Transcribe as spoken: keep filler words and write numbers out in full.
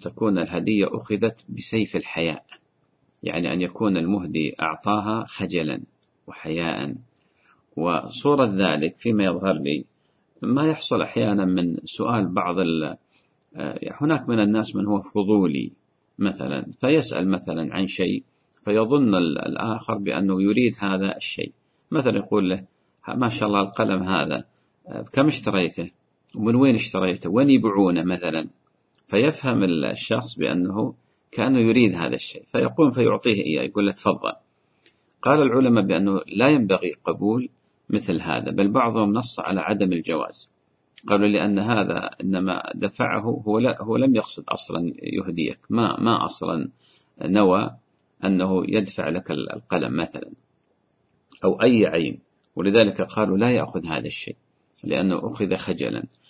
تكون الهدية أخذت بسيف الحياء، يعني أن يكون المهدي أعطاها خجلا وحياء. وصورة ذلك فيما يظهر لي ما يحصل أحيانا من سؤال بعض ال هناك من الناس من هو فضولي مثلا، فيسأل مثلا عن شيء فيظن الآخر بأنه يريد هذا الشيء، مثلا يقول له ما شاء الله القلم هذا كم اشتريته ومن وين اشتريته وين يبيعونه مثلا، فيفهم الشخص بأنه كأنه يريد هذا الشيء فيقوم فيعطيه إياه، يقول له تفضل. قال العلماء بأنه لا ينبغي قبول مثل هذا، بل بعضهم نص على عدم الجواز، قالوا لأن هذا إنما دفعه هو, لا هو لم يقصد أصلا يهديك، ما, ما أصلا نوى أنه يدفع لك القلم مثلا أو أي عين، ولذلك قالوا لا يأخذ هذا الشيء لأنه أخذ خجلا.